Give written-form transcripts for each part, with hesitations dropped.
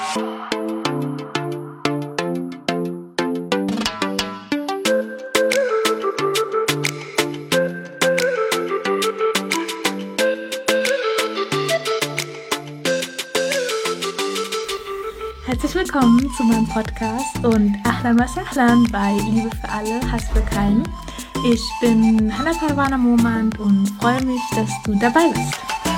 Herzlich willkommen zu meinem Podcast und Ahlan wa Sahlan bei Liebe für alle, Hass für keinen. Ich bin Hanna Parwana Momand und freue mich, dass du dabei bist.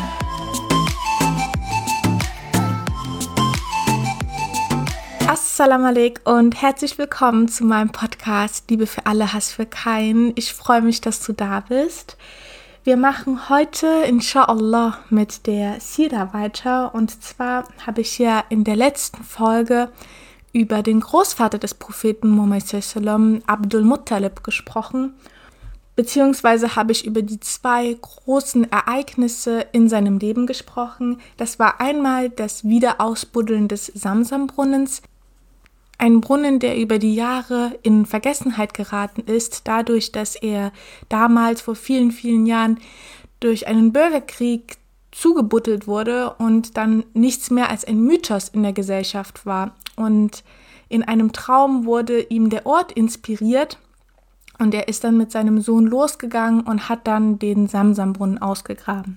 Assalamu alaikum und herzlich willkommen zu meinem Podcast Liebe für alle, Hass für keinen. Ich freue mich, dass du da bist. Wir machen heute, inshallah, mit der Sira weiter. Und zwar habe ich ja in der letzten Folge über den Großvater des Propheten Muhammad sallam, Abdul Muttalib, gesprochen. Beziehungsweise habe ich über die zwei großen Ereignisse in seinem Leben gesprochen. Das war einmal das Wiederausbuddeln des Samsam-Brunnens. Ein Brunnen, der über die Jahre in Vergessenheit geraten ist, dadurch, dass er damals vor vielen, vielen Jahren durch einen Bürgerkrieg zugebuddelt wurde und dann nichts mehr als ein Mythos in der Gesellschaft war. Und in einem Traum wurde ihm der Ort inspiriert und er ist dann mit seinem Sohn losgegangen und hat dann den Samsam-Brunnen ausgegraben.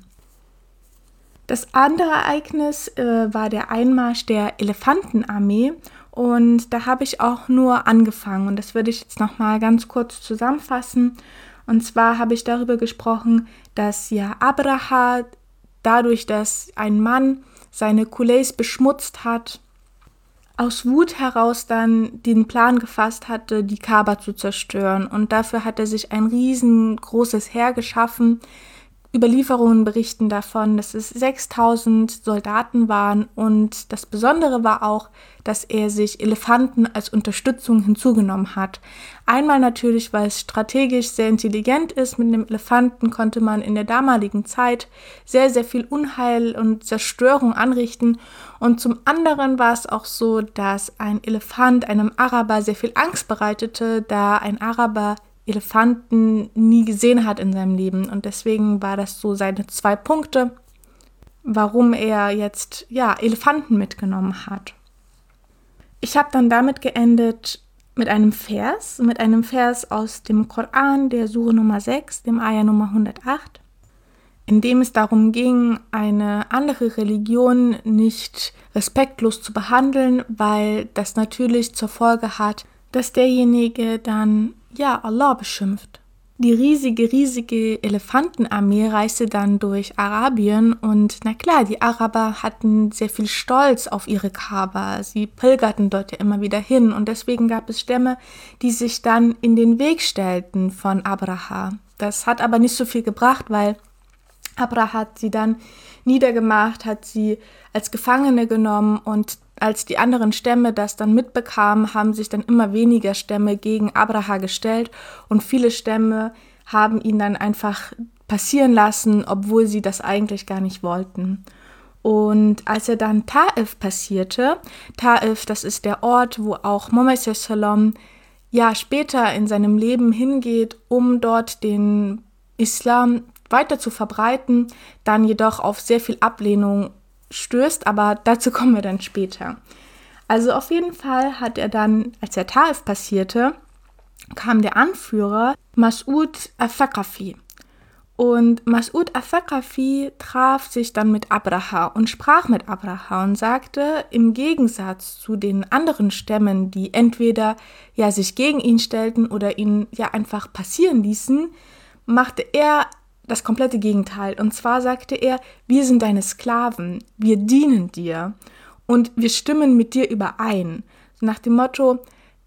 Das andere Ereignis war der Einmarsch der Elefantenarmee. Und da habe ich auch nur angefangen und das würde ich jetzt nochmal ganz kurz zusammenfassen. Und zwar habe ich darüber gesprochen, dass ja Abraha dadurch, dass ein Mann seine Kuleis beschmutzt hat, aus Wut heraus dann den Plan gefasst hatte, die Kaaba zu zerstören. Und dafür hat er sich ein riesengroßes Heer geschaffen. Überlieferungen berichten davon, dass es 6000 Soldaten waren und das Besondere war auch, dass er sich Elefanten als Unterstützung hinzugenommen hat. Einmal natürlich, weil es strategisch sehr intelligent ist. Mit einem Elefanten konnte man in der damaligen Zeit sehr, sehr viel Unheil und Zerstörung anrichten. Und zum anderen war es auch so, dass ein Elefant einem Araber sehr viel Angst bereitete, da ein Araber Elefanten nie gesehen hat in seinem Leben. Und deswegen war das so seine 2 Punkte, warum er jetzt Elefanten mitgenommen hat. Ich habe dann damit geendet mit einem Vers aus dem Koran, der Sure Nummer 6, dem Ayah Nummer 108, in dem es darum ging, eine andere Religion nicht respektlos zu behandeln, weil das natürlich zur Folge hat, dass derjenige dann Allah beschimpft. Die riesige Elefantenarmee reiste dann durch Arabien und na klar, die Araber hatten sehr viel Stolz auf ihre Kaaba. Sie pilgerten dort ja immer wieder hin und deswegen gab es Stämme, die sich dann in den Weg stellten von Abraha. Das hat aber nicht so viel gebracht, weil Abraha hat sie dann niedergemacht, hat sie als Gefangene genommen und als die anderen Stämme das dann mitbekamen, haben sich dann immer weniger Stämme gegen Abraha gestellt und viele Stämme haben ihn dann einfach passieren lassen, obwohl sie das eigentlich gar nicht wollten. Und als er dann Taif passierte, Taif, das ist der Ort, wo auch Muhammad sallam später in seinem Leben hingeht, um dort den Islam weiter zu verbreiten, dann jedoch auf sehr viel Ablehnung stößt, aber dazu kommen wir dann später. Also auf jeden Fall hat er dann, als der Taif passierte, kam der Anführer Mas'ud al-Thaqafi. Und Mas'ud al-Thaqafi traf sich dann mit Abraha und sprach mit Abraha und sagte, im Gegensatz zu den anderen Stämmen, die entweder sich gegen ihn stellten oder ihn einfach passieren ließen, machte er das komplette Gegenteil. Und zwar sagte er, wir sind deine Sklaven, wir dienen dir und wir stimmen mit dir überein. Nach dem Motto,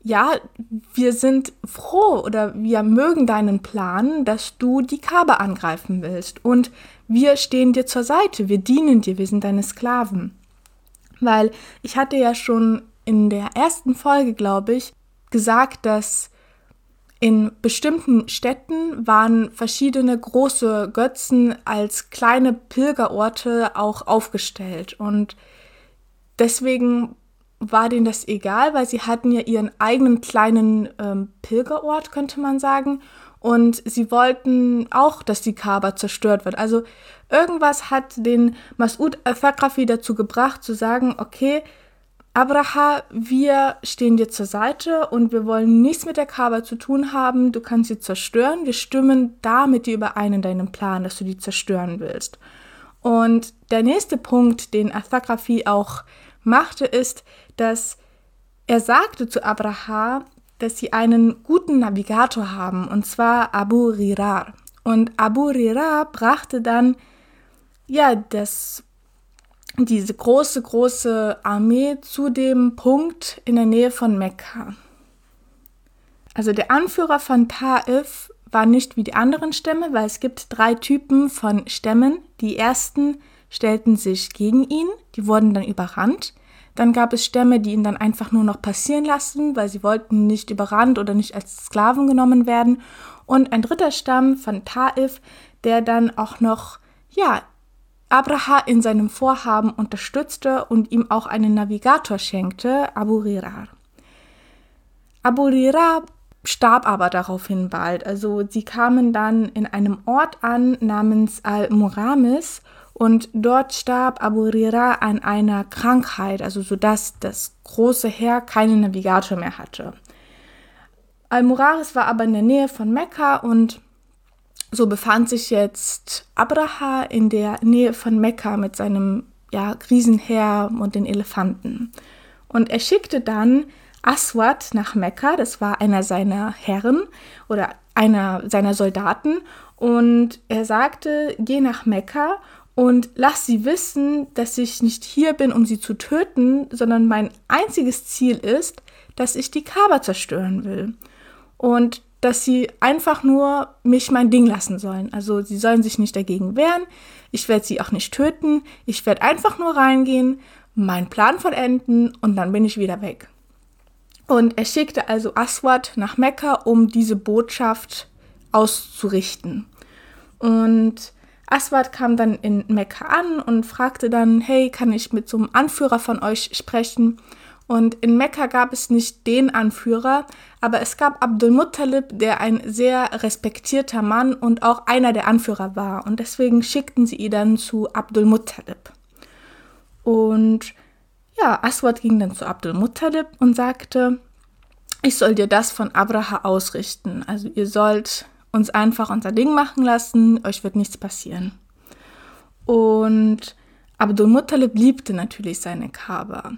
wir sind froh oder wir mögen deinen Plan, dass du die Kaaba angreifen willst. Und wir stehen dir zur Seite, wir dienen dir, wir sind deine Sklaven. Weil ich hatte ja schon in der ersten Folge, glaube ich, gesagt, dass in bestimmten Städten waren verschiedene große Götzen als kleine Pilgerorte auch aufgestellt. Und deswegen war denen das egal, weil sie hatten ja ihren eigenen kleinen Pilgerort, könnte man sagen. Und sie wollten auch, dass die Kaaba zerstört wird. Also irgendwas hat den Mas'ud al-Thaqafi dazu gebracht, zu sagen, okay, Abraha, wir stehen dir zur Seite und wir wollen nichts mit der Kaaba zu tun haben. Du kannst sie zerstören. Wir stimmen da mit dir überein in deinem Plan, dass du die zerstören willst. Und der nächste Punkt, den Al-Thaqafi auch machte, ist, dass er sagte zu Abraha, dass sie einen guten Navigator haben, und zwar Abu Rirar. Und Abu Rirar brachte dann diese große Armee zu dem Punkt in der Nähe von Mekka. Also der Anführer von Taif war nicht wie die anderen Stämme, weil es gibt 3 Typen von Stämmen. Die ersten stellten sich gegen ihn, die wurden dann überrannt. Dann gab es Stämme, die ihn dann einfach nur noch passieren lassen, weil sie wollten nicht überrannt oder nicht als Sklaven genommen werden. Und ein 3. Stamm von Taif, der dann auch noch, Abraha in seinem Vorhaben unterstützte und ihm auch einen Navigator schenkte, Abu Rirar. Abu Rirar starb aber daraufhin bald. Also sie kamen dann in einem Ort an namens Al-Muramis und dort starb Abu Rirar an einer Krankheit, also sodass das große Heer keinen Navigator mehr hatte. Al-Muramis war aber in der Nähe von Mekka und so befand sich jetzt Abraha in der Nähe von Mekka mit seinem Riesenheer und den Elefanten. Und er schickte dann Aswad nach Mekka, das war einer seiner Herren oder einer seiner Soldaten. Und er sagte, geh nach Mekka und lass sie wissen, dass ich nicht hier bin, um sie zu töten, sondern mein einziges Ziel ist, dass ich die Kaaba zerstören will. Und dass sie einfach nur mich mein Ding lassen sollen. Also sie sollen sich nicht dagegen wehren, ich werde sie auch nicht töten, ich werde einfach nur reingehen, meinen Plan vollenden und dann bin ich wieder weg. Und er schickte also Aswad nach Mekka, um diese Botschaft auszurichten. Und Aswad kam dann in Mekka an und fragte dann, hey, kann ich mit so einem Anführer von euch sprechen? Und in Mekka gab es nicht den Anführer, aber es gab Abdul Muttalib, der ein sehr respektierter Mann und auch einer der Anführer war. Und deswegen schickten sie ihn dann zu Abdul Muttalib. Und Aswad ging dann zu Abdul Muttalib und sagte, ich soll dir das von Abraha ausrichten. Also ihr sollt uns einfach unser Ding machen lassen, euch wird nichts passieren. Und Abdul Muttalib liebte natürlich seine Kaaba.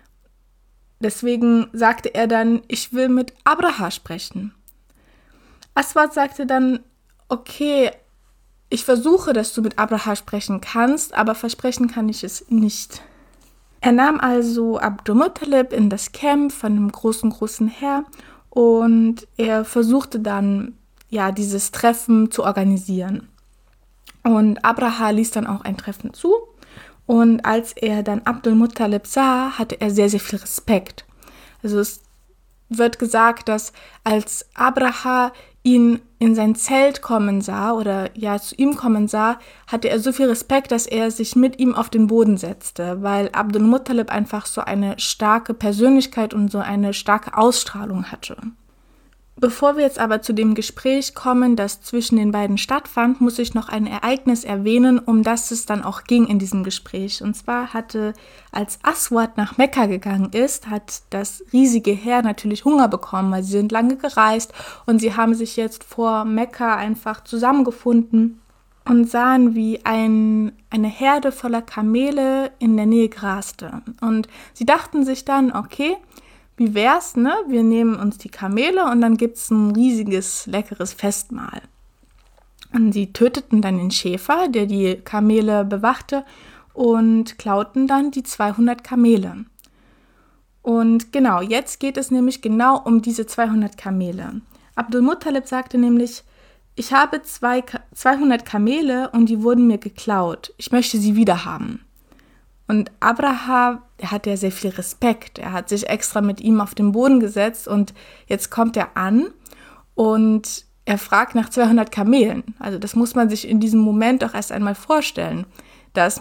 Deswegen sagte er dann, ich will mit Abraha sprechen. Aswad sagte dann, okay, ich versuche, dass du mit Abraha sprechen kannst, aber versprechen kann ich es nicht. Er nahm also Abdul Muttalib in das Camp von einem großen Heer und er versuchte dann, dieses Treffen zu organisieren. Und Abraha ließ dann auch ein Treffen zu. Und als er dann Abdul Muttalib sah, hatte er sehr, sehr viel Respekt. Also es wird gesagt, dass als Abraha ihn in sein Zelt kommen sah oder zu ihm kommen sah, hatte er so viel Respekt, dass er sich mit ihm auf den Boden setzte, weil Abdul Muttalib einfach so eine starke Persönlichkeit und so eine starke Ausstrahlung hatte. Bevor wir jetzt aber zu dem Gespräch kommen, das zwischen den beiden stattfand, muss ich noch ein Ereignis erwähnen, um das es dann auch ging in diesem Gespräch. Und zwar als Aswad nach Mekka gegangen ist, hat das riesige Heer natürlich Hunger bekommen, weil sie sind lange gereist und sie haben sich jetzt vor Mekka einfach zusammengefunden und sahen, wie eine Herde voller Kamele in der Nähe graste. Und sie dachten sich dann, okay, wie wär's, ne? Wir nehmen uns die Kamele und dann gibt's ein riesiges, leckeres Festmahl. Und sie töteten dann den Schäfer, der die Kamele bewachte, und klauten dann die 200 Kamele. Und genau, jetzt geht es nämlich genau um diese 200 Kamele. Abdul Muttalib sagte nämlich, ich habe 200 Kamele und die wurden mir geklaut. Ich möchte sie wieder haben. Und Abraha, der hat ja sehr viel Respekt. Er hat sich extra mit ihm auf den Boden gesetzt und jetzt kommt er an und er fragt nach 200 Kamelen. Also das muss man sich in diesem Moment auch erst einmal vorstellen, dass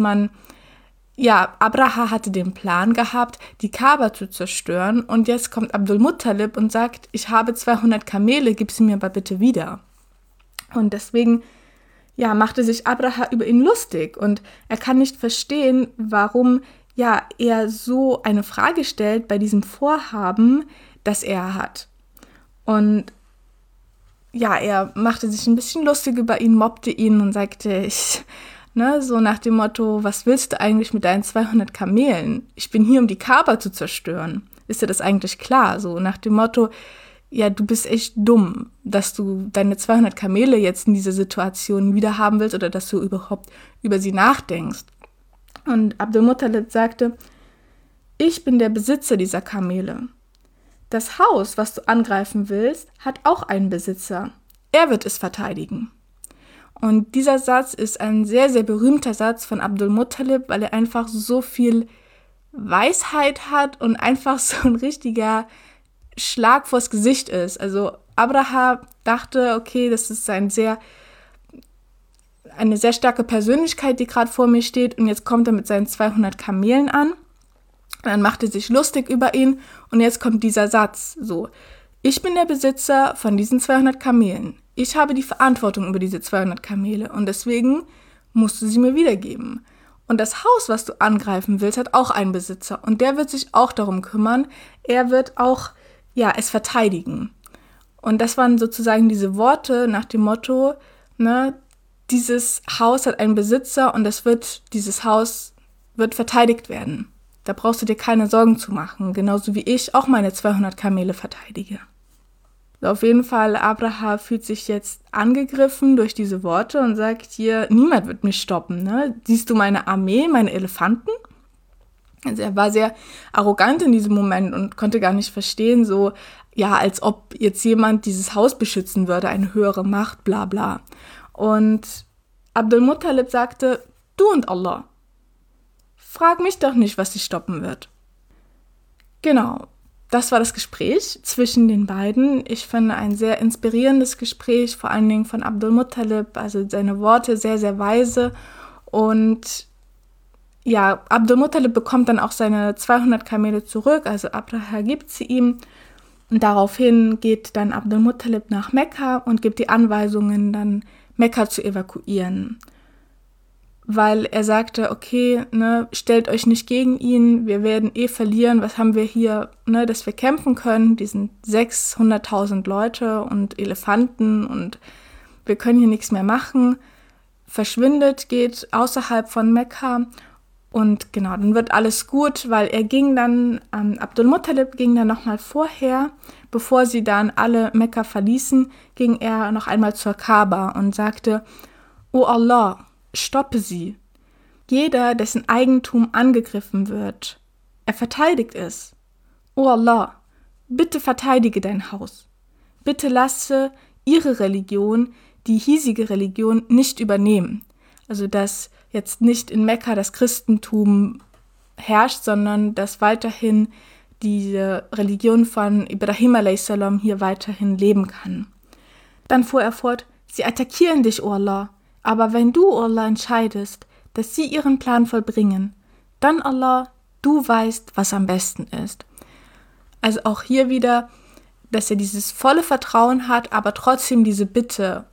Abraha hatte den Plan gehabt, die Kaaba zu zerstören und jetzt kommt Abdul Muttalib und sagt, ich habe 200 Kamele, gib sie mir aber bitte wieder. Und deswegen machte sich Abraha über ihn lustig und er kann nicht verstehen, warum er so eine Frage stellt bei diesem Vorhaben, das er hat. Und er machte sich ein bisschen lustig über ihn, mobbte ihn und sagte, so nach dem Motto, was willst du eigentlich mit deinen 200 Kamelen? Ich bin hier, um die Kaaba zu zerstören. Ist dir das eigentlich klar? So nach dem Motto, du bist echt dumm, dass du deine 200 Kamele jetzt in dieser Situation wieder haben willst oder dass du überhaupt über sie nachdenkst. Und Abdul Muttalib sagte, ich bin der Besitzer dieser Kamele. Das Haus, was du angreifen willst, hat auch einen Besitzer. Er wird es verteidigen. Und dieser Satz ist ein sehr, sehr berühmter Satz von Abdul Muttalib, weil er einfach so viel Weisheit hat und einfach so ein richtiger Schlag vors Gesicht ist. Also Abraha dachte, okay, das ist eine sehr starke Persönlichkeit, die gerade vor mir steht, und jetzt kommt er mit seinen 200 Kamelen an. Dann macht er sich lustig über ihn und jetzt kommt dieser Satz, so, ich bin der Besitzer von diesen 200 Kamelen. Ich habe die Verantwortung über diese 200 Kamele und deswegen musst du sie mir wiedergeben. Und das Haus, was du angreifen willst, hat auch einen Besitzer und der wird sich auch darum kümmern. Er wird auch, es verteidigen. Und das waren sozusagen diese Worte nach dem Motto, dieses Haus hat einen Besitzer und dieses Haus wird verteidigt werden. Da brauchst du dir keine Sorgen zu machen, genauso wie ich auch meine 200 Kamele verteidige. So, auf jeden Fall, Abraha fühlt sich jetzt angegriffen durch diese Worte und sagt hier, niemand wird mich stoppen. Ne? Siehst du meine Armee, meine Elefanten? Also er war sehr arrogant in diesem Moment und konnte gar nicht verstehen, als ob jetzt jemand dieses Haus beschützen würde, eine höhere Macht, bla bla. Und Abdul Muttalib sagte, du und Allah, frag mich doch nicht, was dich stoppen wird. Genau, das war das Gespräch zwischen den beiden. Ich finde ein sehr inspirierendes Gespräch, vor allen Dingen von Abdul Muttalib, also seine Worte sehr, sehr weise. Und Abdul Muttalib bekommt dann auch seine 200 Kamele zurück, also Abraha gibt sie ihm. Und daraufhin geht dann Abdul Muttalib nach Mekka und gibt die Anweisungen, dann Mekka zu evakuieren. Weil er sagte, okay, stellt euch nicht gegen ihn, wir werden verlieren, was haben wir hier, dass wir kämpfen können, die sind 600.000 Leute und Elefanten und wir können hier nichts mehr machen, verschwindet, geht außerhalb von Mekka und genau, dann wird alles gut, weil er ging dann, Abdul Muttalib ging dann nochmal vorher, bevor sie dann alle Mekka verließen, ging er noch einmal zur Kaaba und sagte, O Allah, stoppe sie. Jeder, dessen Eigentum angegriffen wird, er verteidigt es. O Allah, bitte verteidige dein Haus. Bitte lasse ihre Religion, die hiesige Religion, nicht übernehmen. Also dass jetzt nicht in Mekka das Christentum herrscht, sondern dass weiterhin diese Religion von Ibrahim a.s. hier weiterhin leben kann. Dann fuhr er fort, sie attackieren dich, O Allah. Aber wenn du, O Allah, entscheidest, dass sie ihren Plan vollbringen, dann, Allah, du weißt, was am besten ist. Also auch hier wieder, dass er dieses volle Vertrauen hat, aber trotzdem diese Bitte,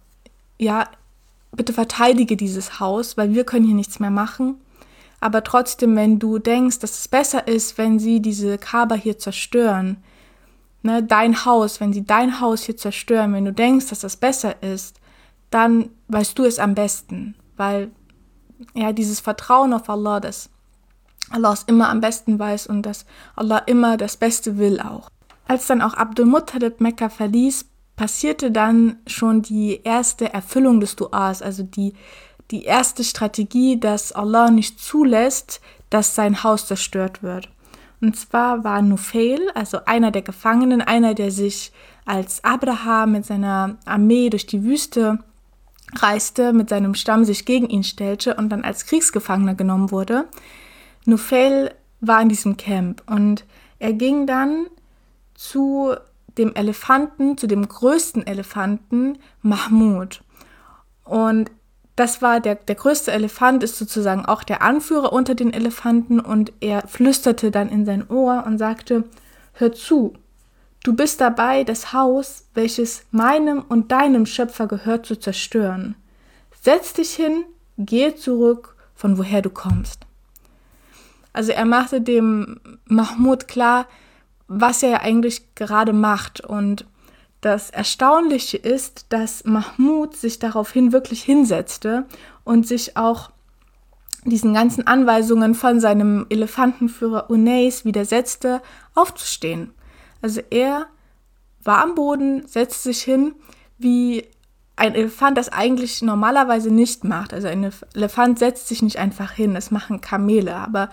bitte verteidige dieses Haus, weil wir können hier nichts mehr machen. Aber trotzdem, wenn du denkst, dass es besser ist, wenn sie diese Kaaba hier zerstören, dein Haus, wenn sie dein Haus hier zerstören, wenn du denkst, dass das besser ist, dann weißt du es am besten, weil dieses Vertrauen auf Allah, dass Allah es immer am besten weiß und dass Allah immer das Beste will auch. Als dann auch Abdul Muttalib Mekka verließ, passierte dann schon die erste Erfüllung des Duas, also die erste Strategie, dass Allah nicht zulässt, dass sein Haus zerstört wird. Und zwar war Nufail, also einer der Gefangenen, einer, der sich als Abraha mit seiner Armee durch die Wüste reiste, mit seinem Stamm sich gegen ihn stellte und dann als Kriegsgefangener genommen wurde. Nufail war in diesem Camp und er ging dann zu dem Elefanten, zu dem größten Elefanten, Mahmud. Und das war der größte Elefant, ist sozusagen auch der Anführer unter den Elefanten und er flüsterte dann in sein Ohr und sagte, hör zu, du bist dabei, das Haus, welches meinem und deinem Schöpfer gehört, zu zerstören. Setz dich hin, gehe zurück, von woher du kommst. Also er machte dem Mahmud klar, was er ja eigentlich gerade macht. Und das Erstaunliche ist, dass Mahmud sich daraufhin wirklich hinsetzte und sich auch diesen ganzen Anweisungen von seinem Elefantenführer Unais widersetzte, aufzustehen. Also er war am Boden, setzte sich hin, wie ein Elefant das eigentlich normalerweise nicht macht. Also ein Elefant setzt sich nicht einfach hin, das machen Kamele. Aber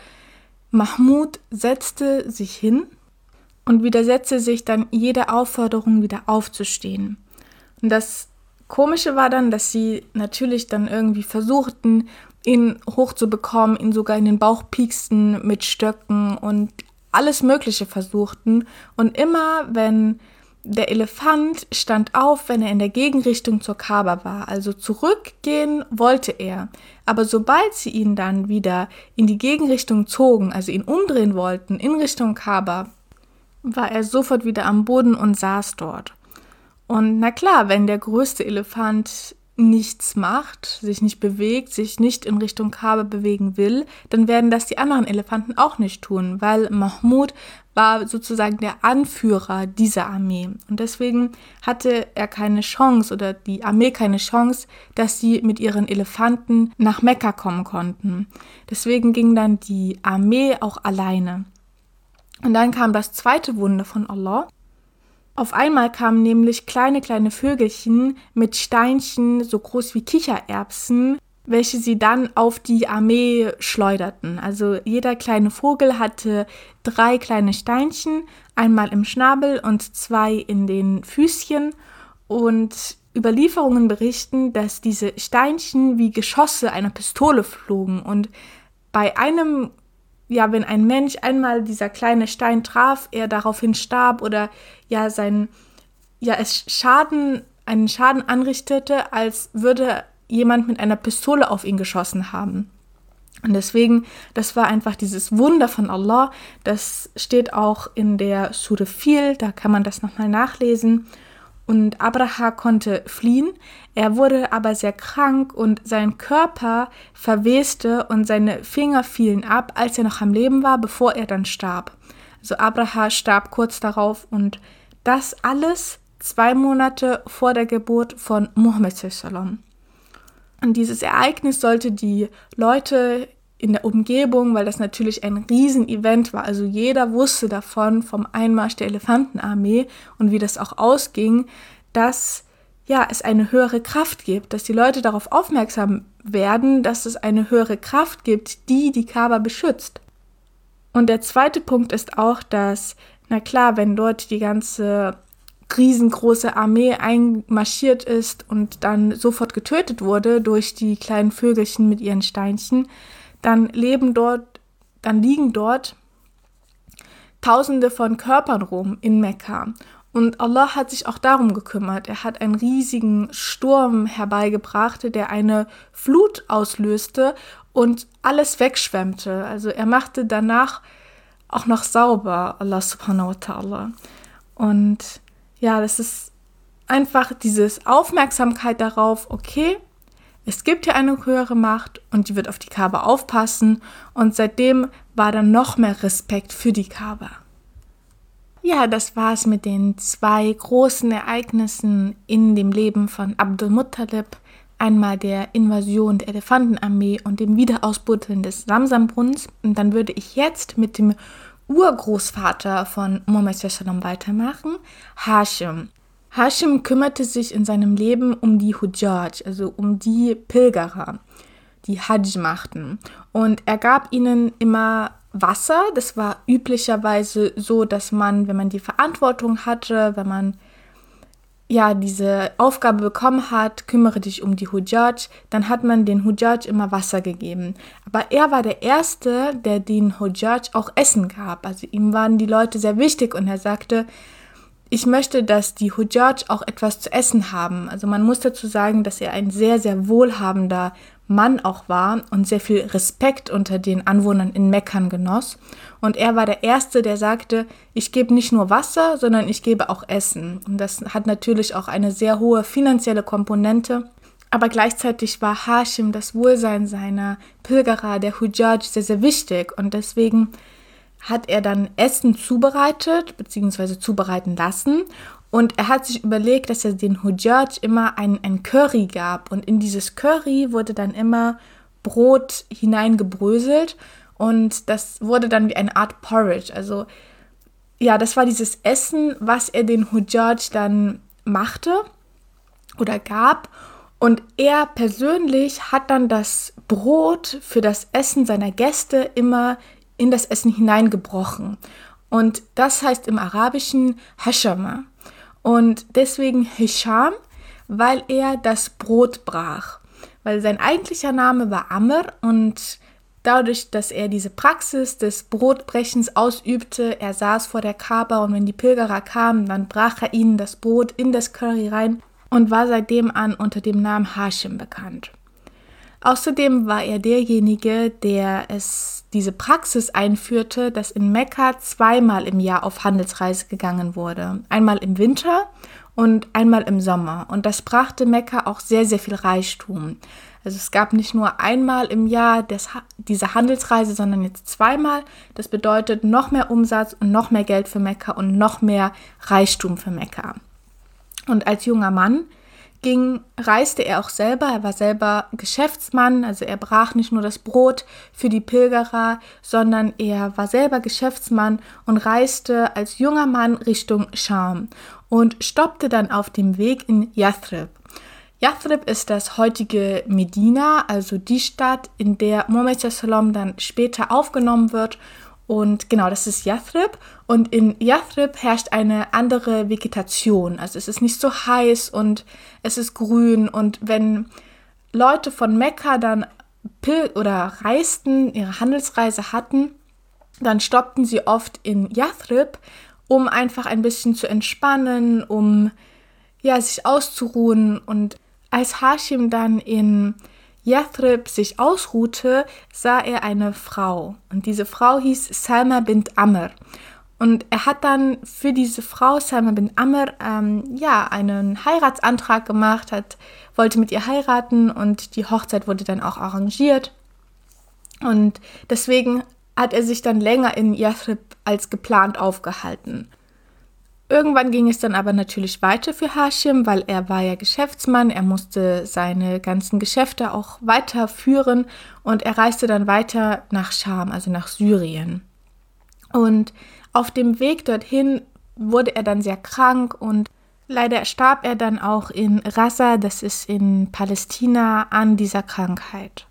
Mahmud setzte sich hin und widersetzte sich dann jeder Aufforderung, wieder aufzustehen. Und das Komische war dann, dass sie natürlich dann irgendwie versuchten, ihn hochzubekommen, ihn sogar in den Bauch pieksten mit Stöcken und alles Mögliche versuchten. Und immer, wenn der Elefant stand auf, wenn er in der Gegenrichtung zur Kaaba war, also zurückgehen wollte er. Aber sobald sie ihn dann wieder in die Gegenrichtung zogen, also ihn umdrehen wollten in Richtung Kaaba, war er sofort wieder am Boden und saß dort. Und na klar, wenn der größte Elefant nichts macht, sich nicht bewegt, sich nicht in Richtung Kaaba bewegen will, dann werden das die anderen Elefanten auch nicht tun, weil Mahmud war sozusagen der Anführer dieser Armee. Und deswegen hatte er keine Chance oder die Armee keine Chance, dass sie mit ihren Elefanten nach Mekka kommen konnten. Deswegen ging dann die Armee auch alleine. Und dann kam das zweite Wunder von Allah. Auf einmal kamen nämlich kleine Vögelchen mit Steinchen so groß wie Kichererbsen, welche sie dann auf die Armee schleuderten. Also jeder kleine Vogel hatte 3 kleine Steinchen, einmal im Schnabel und 2 in den Füßchen. Und Überlieferungen berichten, dass diese Steinchen wie Geschosse einer Pistole flogen. Und bei einem, wenn ein Mensch einmal dieser kleine Stein traf, er daraufhin starb oder einen Schaden anrichtete, als würde jemand mit einer Pistole auf ihn geschossen haben. Und deswegen, das war einfach dieses Wunder von Allah. Das steht auch in der Sure Fil, da kann man das nochmal nachlesen. Und Abraha konnte fliehen, er wurde aber sehr krank und sein Körper verweste und seine Finger fielen ab, als er noch am Leben war, bevor er dann starb. Also Abraha starb kurz darauf und das alles 2 Monate vor der Geburt von Muhammad sallam. Und dieses Ereignis sollte die Leute in der Umgebung, weil das natürlich ein Riesenevent war, also jeder wusste davon, vom Einmarsch der Elefantenarmee und wie das auch ausging, dass es eine höhere Kraft gibt, dass die Leute darauf aufmerksam werden, dass es eine höhere Kraft gibt, die die Kaaba beschützt. Und der zweite Punkt ist auch, dass, na klar, wenn dort die ganze riesengroße Armee einmarschiert ist und dann sofort getötet wurde durch die kleinen Vögelchen mit ihren Steinchen, dann liegen dort Tausende von Körpern rum in Mekka. Und Allah hat sich auch darum gekümmert. Er hat einen riesigen Sturm herbeigebracht, der eine Flut auslöste und alles wegschwemmte. Also er machte danach auch noch sauber, Allah subhanahu wa ta'ala. Und das ist einfach diese Aufmerksamkeit darauf, okay, es gibt hier eine höhere Macht und die wird auf die Kaaba aufpassen. Und seitdem war dann noch mehr Respekt für die Kaaba. Ja, das war's mit den 2 großen Ereignissen in dem Leben von Abdul Muttalib. Einmal der Invasion der Elefantenarmee und dem Wiederausbuddeln des Samsambrunnens. Und dann würde ich jetzt mit dem Urgroßvater von Muhammad sallam weitermachen, Hashim. Hashim kümmerte sich in seinem Leben um die Hujjaj, also um die Pilgerer, die Hajj machten. Und er gab ihnen immer Wasser. Das war üblicherweise so, dass man, wenn man die Verantwortung hatte, wenn man diese Aufgabe bekommen hat, kümmere dich um die Hujjaj, dann hat man den Hujjaj immer Wasser gegeben. Aber er war der Erste, der den Hujjaj auch Essen gab. Also ihm waren die Leute sehr wichtig und er sagte, ich möchte, dass die Hujjaj auch etwas zu essen haben. Also man muss dazu sagen, dass er ein sehr, sehr wohlhabender Mann auch war und sehr viel Respekt unter den Anwohnern in Mekka genoss. Und er war der Erste, der sagte, ich gebe nicht nur Wasser, sondern ich gebe auch Essen. Und das hat natürlich auch eine sehr hohe finanzielle Komponente. Aber gleichzeitig war Hashim das Wohlsein seiner Pilgerer, der Hujjaj, sehr, sehr wichtig. Und deswegen hat er dann Essen zubereitet, beziehungsweise zubereiten lassen. Und er hat sich überlegt, dass er den Hujjaj immer ein Curry gab. Und in dieses Curry wurde dann immer Brot hineingebröselt. Und das wurde dann wie eine Art Porridge. Also ja, das war dieses Essen, was er den Hujjaj dann machte oder gab. Und er persönlich hat dann das Brot für das Essen seiner Gäste immer in das Essen hineingebrochen. Und das heißt im Arabischen Hashama. Und deswegen Hisham, weil er das Brot brach. Weil sein eigentlicher Name war Amr und dadurch, dass er diese Praxis des Brotbrechens ausübte, er saß vor der Kaaba und wenn die Pilgerer kamen, dann brach er ihnen das Brot in das Curry rein und war seitdem an unter dem Namen Hashim bekannt. Außerdem war er derjenige, der diese Praxis einführte, dass in Mekka 2-mal im Jahr auf Handelsreise gegangen wurde. Einmal im Winter und einmal im Sommer. Und das brachte Mekka auch sehr, sehr viel Reichtum. Also es gab nicht nur einmal im Jahr diese Handelsreise, sondern jetzt 2-mal. Das bedeutet noch mehr Umsatz und noch mehr Geld für Mekka und noch mehr Reichtum für Mekka. Und als junger Mann reiste er auch selber, er war selber Geschäftsmann, also er brach nicht nur das Brot für die Pilgerer, sondern er war selber Geschäftsmann und reiste als junger Mann Richtung Scham und stoppte dann auf dem Weg in Yathrib. Yathrib ist das heutige Medina, also die Stadt, in der Mohammed sallam dann später aufgenommen wird. Und genau, das ist Yathrib. Und in Yathrib herrscht eine andere Vegetation. Also es ist nicht so heiß und es ist grün. Und wenn Leute von Mekka dann reisten, ihre Handelsreise hatten, dann stoppten sie oft in Yathrib, um einfach ein bisschen zu entspannen, um sich auszuruhen. Und als Hashim dann in Yathrib sich ausruhte, sah er eine Frau. Und diese Frau hieß Salma bint Amr. Und er hat dann für diese Frau, Salma bint Amr, einen Heiratsantrag gemacht, wollte mit ihr heiraten und die Hochzeit wurde dann auch arrangiert. Und deswegen hat er sich dann länger in Yathrib als geplant aufgehalten. Irgendwann ging es dann aber natürlich weiter für Hashim, weil er war ja Geschäftsmann, er musste seine ganzen Geschäfte auch weiterführen und er reiste dann weiter nach Scham, also nach Syrien. Und auf dem Weg dorthin wurde er dann sehr krank und leider starb er dann auch in Rasa, das ist in Palästina, an dieser Krankheit.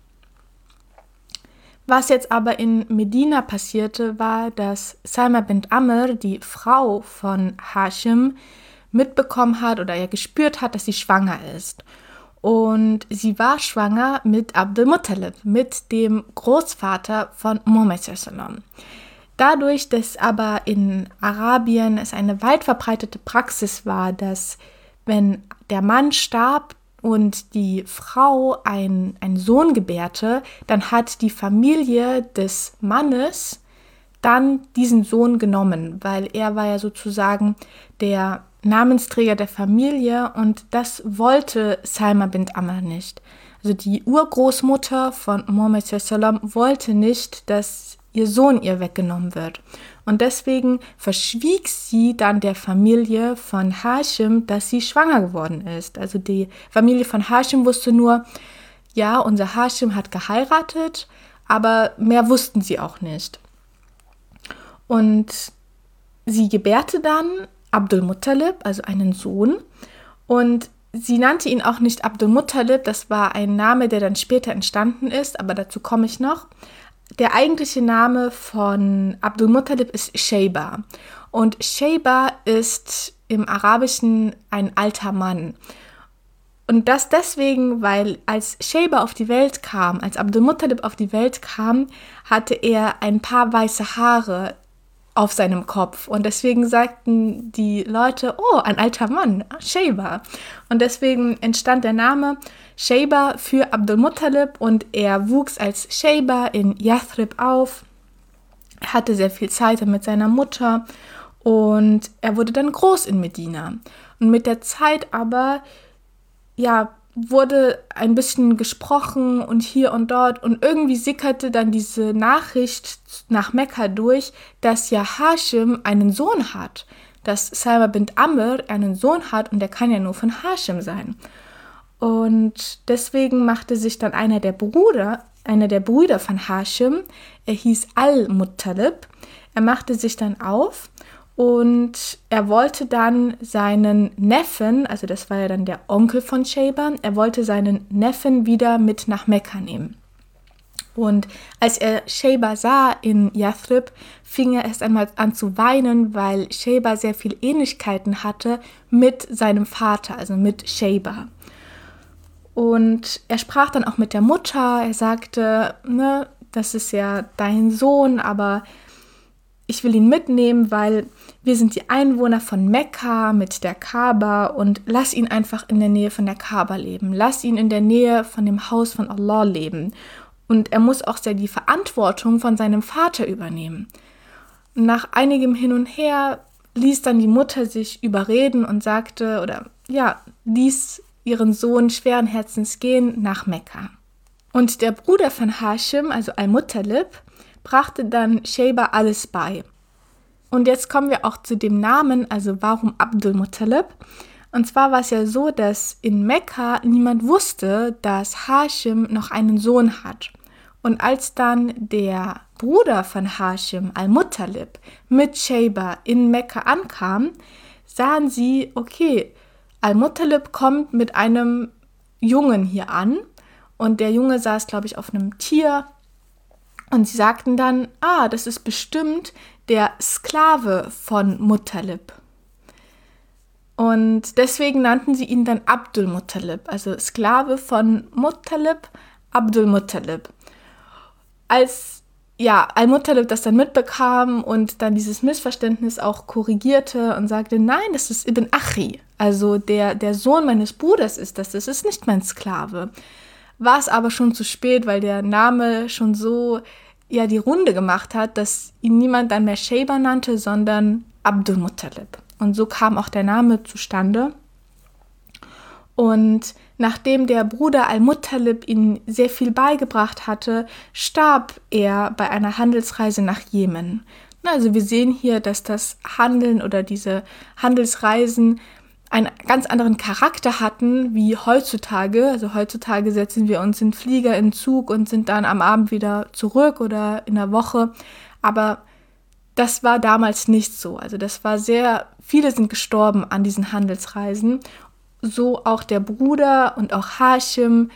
Was jetzt aber in Medina passierte, war, dass Salma bint Amr, die Frau von Hashim, mitbekommen hat oder gespürt hat, dass sie schwanger ist. Und sie war schwanger mit Abdul Muttalib, mit dem Großvater von Mohammed sallam. Dadurch, dass aber in Arabien es eine weit verbreitete Praxis war, dass wenn der Mann starb, und die Frau einen Sohn gebärte, dann hat die Familie des Mannes dann diesen Sohn genommen, weil er war ja sozusagen der Namensträger der Familie und das wollte Salma bint Amr nicht. Also die Urgroßmutter von Mohammed sallam wollte nicht, dass ihr Sohn ihr weggenommen wird. Und deswegen verschwieg sie dann der Familie von Hashim, dass sie schwanger geworden ist. Also die Familie von Hashim wusste nur, ja, unser Hashim hat geheiratet, aber mehr wussten sie auch nicht. Und sie gebärte dann Abdul Muttalib, also einen Sohn. Und sie nannte ihn auch nicht Abdul Muttalib, das war ein Name, der dann später entstanden ist, aber dazu komme ich noch. Der eigentliche Name von Abdul Muttalib ist Shayba. Und Shayba ist im Arabischen ein alter Mann. Und das deswegen, weil als Shayba auf die Welt kam, als Abdul Muttalib auf die Welt kam, hatte er ein paar weiße Haare auf seinem Kopf. Und deswegen sagten die Leute, oh, ein alter Mann, Shayba. Und deswegen entstand der Name Shayba für Abdul Muttalib und er wuchs als Shayba in Yathrib auf. Er hatte sehr viel Zeit mit seiner Mutter und er wurde dann groß in Medina. Und mit der Zeit aber, wurde ein bisschen gesprochen und hier und dort und irgendwie sickerte dann diese Nachricht nach Mekka durch, dass ja Haschim einen Sohn hat, dass Salma bint Amr einen Sohn hat und der kann ja nur von Haschim sein. Und deswegen machte sich dann einer der Brüder von Haschim, er hieß Al-Muttalib, er machte sich dann auf und er wollte dann seinen Neffen, also das war ja dann der Onkel von Shayba, er wollte seinen Neffen wieder mit nach Mekka nehmen. Und als er Shayba sah in Yathrib, fing er erst einmal an zu weinen, weil Shayba sehr viel Ähnlichkeiten hatte mit seinem Vater, also mit Shayba. Und er sprach dann auch mit der Mutter, er sagte, ne, das ist ja dein Sohn, aber ich will ihn mitnehmen, weil wir sind die Einwohner von Mekka mit der Kaaba und lass ihn einfach in der Nähe von der Kaaba leben. Lass ihn in der Nähe von dem Haus von Allah leben. Und er muss auch sehr die Verantwortung von seinem Vater übernehmen. Nach einigem Hin und Her ließ dann die Mutter sich überreden und sagte, ließ ihren Sohn schweren Herzens gehen nach Mekka. Und der Bruder von Haschim, also Al-Muttalib, brachte dann Shayba alles bei. Und jetzt kommen wir auch zu dem Namen, also warum Abdul Muttalib? Und zwar war es ja so, dass in Mekka niemand wusste, dass Haschim noch einen Sohn hat. Und als dann der Bruder von Haschim, Al-Muttalib, mit Shayba in Mekka ankam, sahen sie, okay, Al-Muttalib kommt mit einem Jungen hier an und der Junge saß, glaube ich, auf einem Tier und sie sagten dann, das ist bestimmt der Sklave von Muttalib. Und deswegen nannten sie ihn dann Abdul Muttalib, also Sklave von Muttalib, Abdul Muttalib. Als Al-Muttalib das dann mitbekam und dann dieses Missverständnis auch korrigierte und sagte, nein, das ist Ibn Achi, also der Sohn meines Bruders ist das ist nicht mein Sklave. War es aber schon zu spät, weil der Name schon so die Runde gemacht hat, dass ihn niemand dann mehr Shayba nannte, sondern Abdul Muttalib. Und so kam auch der Name zustande. Und nachdem der Bruder Al-Muttalib ihm sehr viel beigebracht hatte, starb er bei einer Handelsreise nach Jemen. Also wir sehen hier, dass das Handeln oder diese Handelsreisen einen ganz anderen Charakter hatten wie heutzutage. Also heutzutage setzen wir uns in Flieger, in Zug und sind dann am Abend wieder zurück oder in der Woche. Aber das war damals nicht so. Also das war viele sind gestorben an diesen Handelsreisen. So auch der Bruder und auch Haschim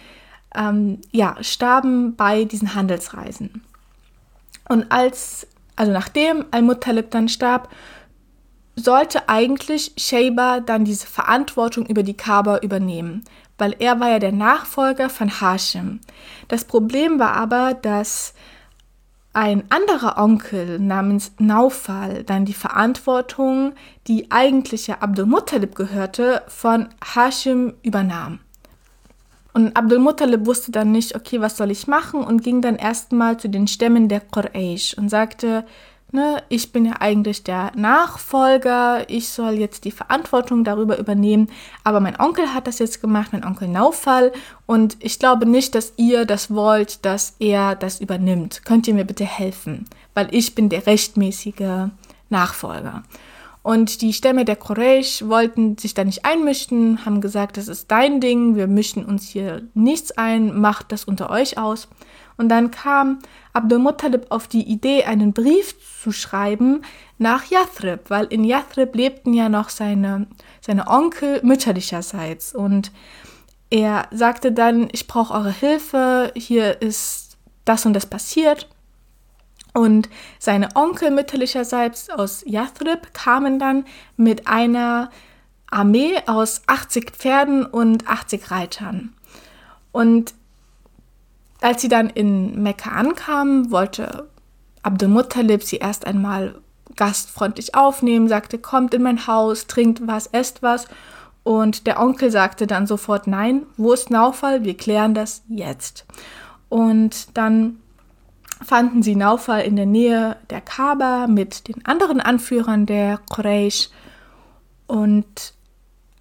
starben bei diesen Handelsreisen. Und nachdem Al-Muttalib dann starb, sollte eigentlich Shayba dann diese Verantwortung über die Kaaba übernehmen, weil er war ja der Nachfolger von Haschim. Das Problem war aber, dass ein anderer Onkel namens Naufal dann die Verantwortung, die eigentliche Abdul Muttalib gehörte, von Haschim übernahm. Und Abdul Muttalib wusste dann nicht, okay, was soll ich machen, und ging dann erstmal zu den Stämmen der Quraysh und sagte, ich bin ja eigentlich der Nachfolger, ich soll jetzt die Verantwortung darüber übernehmen, aber mein Onkel hat das jetzt gemacht, mein Onkel Naufal, und ich glaube nicht, dass ihr das wollt, dass er das übernimmt. Könnt ihr mir bitte helfen, weil ich bin der rechtmäßige Nachfolger. Und die Stämme der Quraysh wollten sich da nicht einmischen, haben gesagt, das ist dein Ding, wir mischen uns hier nichts ein, macht das unter euch aus. Und dann kam Abdul Muttalib auf die Idee, einen Brief zu schreiben nach Yathrib, weil in Yathrib lebten ja noch seine Onkel mütterlicherseits. Und er sagte dann, ich brauche eure Hilfe, hier ist das und das passiert. Und seine Onkel mütterlicherseits aus Yathrib kamen dann mit einer Armee aus 80 Pferden und 80 Reitern. Und als sie dann in Mekka ankamen, wollte Abdul Muttalib sie erst einmal gastfreundlich aufnehmen, sagte, kommt in mein Haus, trinkt was, esst was. Und der Onkel sagte dann sofort, nein, wo ist Naufal? Wir klären das jetzt. Und dann fanden sie Naufal in der Nähe der Kaaba mit den anderen Anführern der Quraysh. Und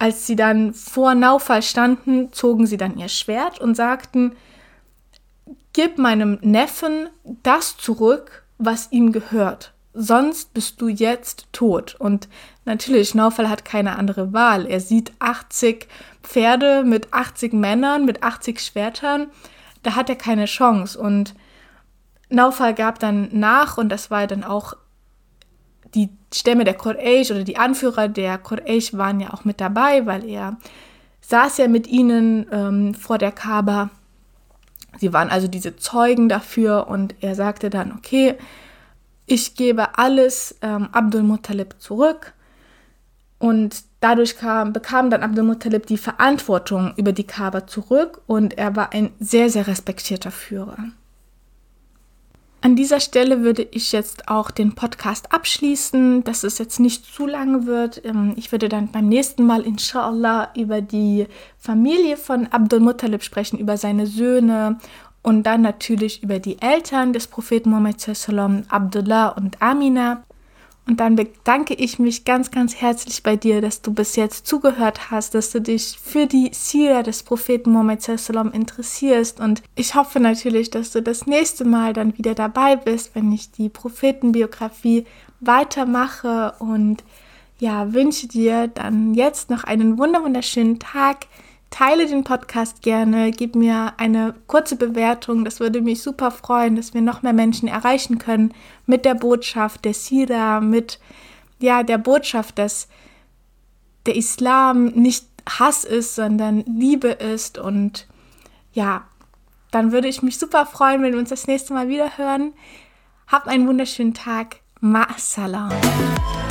als sie dann vor Naufal standen, zogen sie dann ihr Schwert und sagten: Gib meinem Neffen das zurück, was ihm gehört. Sonst bist du jetzt tot. Und natürlich, Naufal hat keine andere Wahl. Er sieht 80 Pferde mit 80 Männern, mit 80 Schwertern. Da hat er keine Chance. Und Naufal gab dann nach, und das war dann auch die Stämme der Quraysh oder die Anführer der Quraysh waren ja auch mit dabei, weil er saß ja mit ihnen vor der Kaaba. Sie waren also diese Zeugen dafür, und er sagte dann: Okay, ich gebe alles Abdul Muttalib zurück. Und dadurch bekam dann Abdul Muttalib die Verantwortung über die Kaaba zurück, und er war ein sehr, sehr respektierter Führer. An dieser Stelle würde ich jetzt auch den Podcast abschließen, dass es jetzt nicht zu lange wird. Ich würde dann beim nächsten Mal inshallah über die Familie von Abdul Muttalib sprechen, über seine Söhne und dann natürlich über die Eltern des Propheten Muhammad sallallahu alaihi wasallam, Abdullah und Amina. Und dann bedanke ich mich ganz, ganz herzlich bei dir, dass du bis jetzt zugehört hast, dass du dich für die Sira des Propheten Muhammad sallallahu alaihi wasallam interessierst. Und ich hoffe natürlich, dass du das nächste Mal dann wieder dabei bist, wenn ich die Prophetenbiografie weitermache. Und ja, wünsche dir dann jetzt noch einen wunderschönen Tag. Teile den Podcast gerne, gib mir eine kurze Bewertung, das würde mich super freuen, dass wir noch mehr Menschen erreichen können mit der Botschaft der Sira, mit der Botschaft, dass der Islam nicht Hass ist, sondern Liebe ist. Und ja, dann würde ich mich super freuen, wenn wir uns das nächste Mal wieder hören. Hab einen wunderschönen Tag. Ma'assalam.